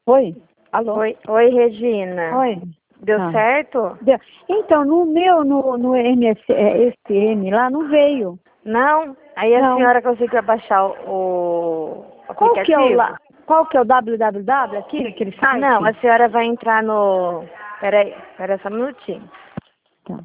Oi? Alô? Oi, Regina. Oi? Deu certo? Deu. Então, no meu, no STM lá, não veio. Não? Aí a Não. senhora conseguiu baixar o Qual aplicativo? que é o lá? Qual que é o www aqui, aquele site? Não, a senhora vai entrar no... Peraí só um minutinho. Tá.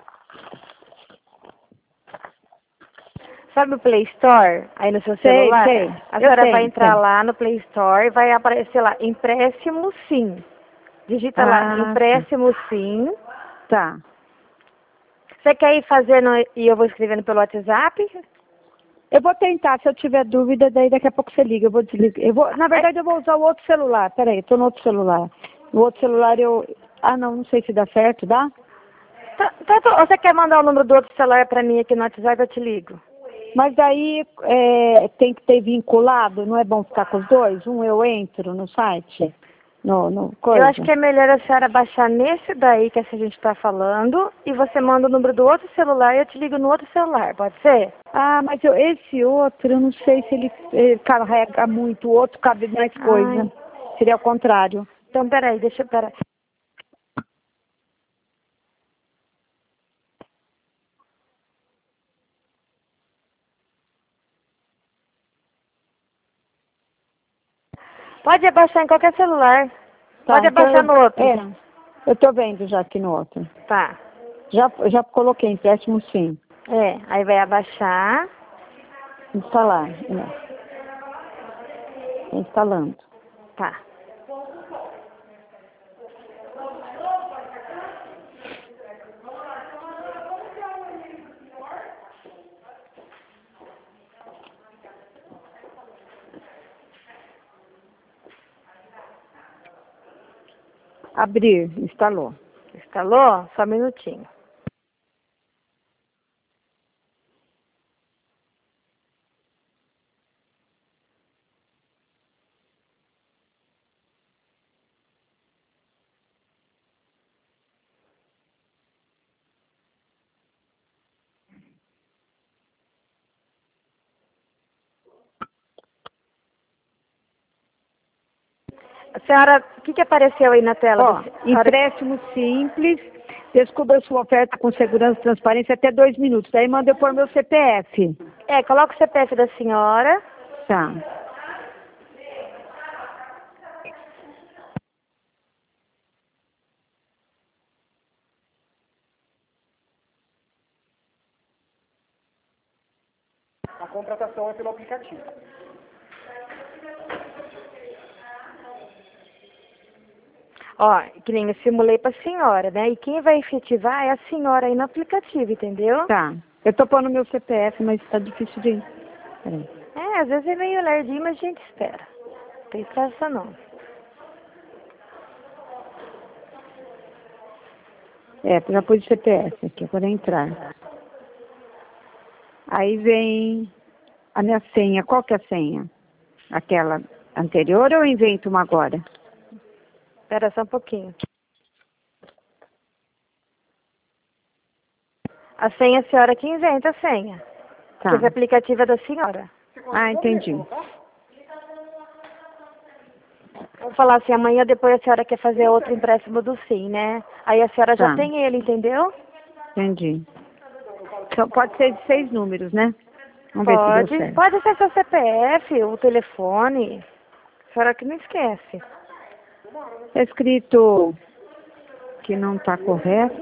Sabe o Play Store aí no seu celular? Sei. A senhora vai entrar Sei. lá no Play Store e vai aparecer lá, empréstimo sim. Digita lá, empréstimo sim. Tá. Você quer ir fazendo e eu vou escrevendo pelo WhatsApp? Eu vou tentar, se eu tiver dúvida, daí daqui a pouco você liga, eu vou desligar. Na verdade, eu vou usar o outro celular. Peraí, eu tô no outro celular. O outro celular não sei se dá certo, dá? Você quer mandar o número do outro celular pra mim aqui no WhatsApp, eu te ligo. Mas daí tem que ter vinculado, não é bom ficar com os dois? Eu entro no site, no coisa. Eu acho que é melhor a senhora baixar nesse daí que a gente está falando e você manda o número do outro celular e eu te ligo no outro celular, pode ser? Ah, mas esse outro, eu não sei se ele carrega muito, o outro cabe mais coisa. Seria o contrário. Então, peraí. Pode abaixar em qualquer celular. Tá, Pode abaixar no outro. Eu tô vendo já aqui no outro. Tá. Já coloquei empréstimo sim. Aí vai abaixar. Instalar. Instalando. Tá. Abrir, instalou. Instalou? Só um minutinho. A senhora, o que apareceu aí na tela? Empréstimo simples, descubra sua oferta com segurança e transparência até 2 minutos. Daí manda eu pôr meu CPF. Coloca o CPF da senhora. Tá. A contratação é pelo aplicativo. Que nem eu simulei pra senhora, né? E quem vai efetivar é a senhora aí no aplicativo, entendeu? Tá. Eu tô pondo meu CPF, mas tá difícil de ir. Peraí. Às vezes é meio lerdinho, mas a gente espera. Não tem pressa não. Já pus o CPF aqui, agora entrar. Aí vem a minha senha. Qual que é a senha? Aquela anterior ou eu invento uma agora? Espera só um pouquinho. A senha a senhora que inventa a senha. Tá. Porque esse aplicativo é da senhora. Entendi. Vamos falar assim, amanhã depois a senhora quer fazer outro empréstimo do SIM, né? Aí a senhora já tem ele, entendeu? Entendi. Então, pode ser de 6 números, né? Vamos ver se deu certo. Pode ser seu CPF, o telefone. A senhora que não esquece. Tá escrito que não tá correto.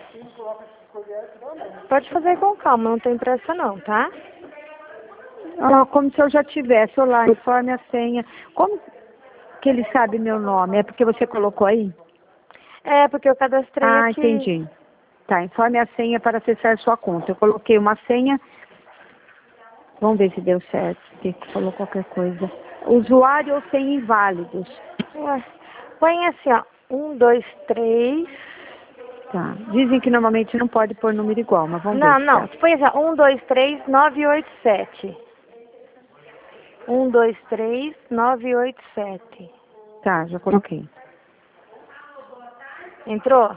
Pode fazer com calma, não tem pressa não, tá? Como se eu já tivesse. Olá, informe a senha. Como que ele sabe meu nome? É porque você colocou aí? Porque eu cadastrei aqui. Entendi. Tá, informe a senha para acessar sua conta. Eu coloquei uma senha. Vamos ver se deu certo. Se falou qualquer coisa. Usuário ou senha inválidos? Põe assim, 1, 2, 3. Tá. Dizem que normalmente não pode pôr número igual, mas vamos ver. Não. Põe assim, 1, 2, 3, 9, 8, 7. 1, 2, 3, 9, 8, 7. Tá, já coloquei. Entrou?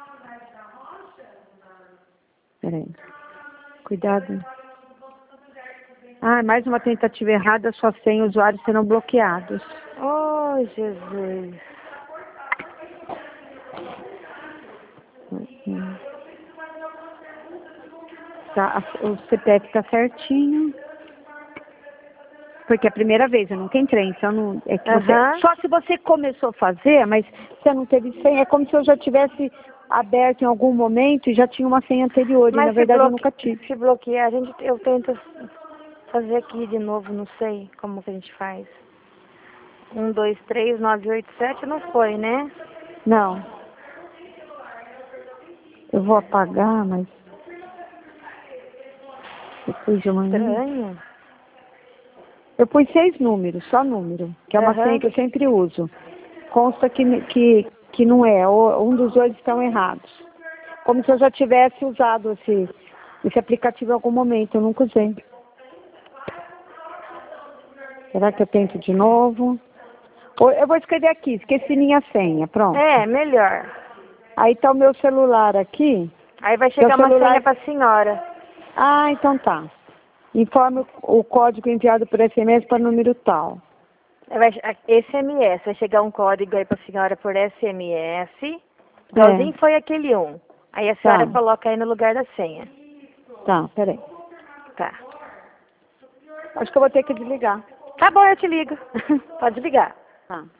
Peraí. Cuidado. Mais uma tentativa errada, sua senha e usuários serão bloqueados. Oh, Jesus. Tá, o CPF tá certinho. Porque é a primeira vez, eu nunca entrei, então não, é que você, Aham. só se você começou a fazer, mas você não teve senha, é como se eu já tivesse aberto em algum momento e já tinha uma senha anterior, e na Mas verdade eu nunca tive. se bloquear, eu tento fazer aqui de novo, não sei como que a gente faz. 1, 2, 3, 9, 8, 7, não foi, né? Não. Eu vou apagar, mas depois de amanhã. Estranho. Eu pus 6 números, só número, que é uma Aham. senha que eu sempre uso. Consta que não é, um dos dois estão errados. Como se eu já tivesse usado esse aplicativo em algum momento, eu nunca usei. Será que eu tento de novo? Eu vou escrever aqui, esqueci minha senha, pronto. É, melhor. Aí tá o meu celular aqui. Aí vai chegar uma senha pra senhora. Ah, então tá. Informe o código enviado por SMS para o número tal. SMS, vai chegar um código aí pra senhora por SMS. Igualzinho foi aquele 1. Aí a senhora Tá. coloca aí no lugar da senha. Tá, peraí. Tá. Acho que eu vou ter que desligar. Tá bom, eu te ligo. Pode ligar. Tá.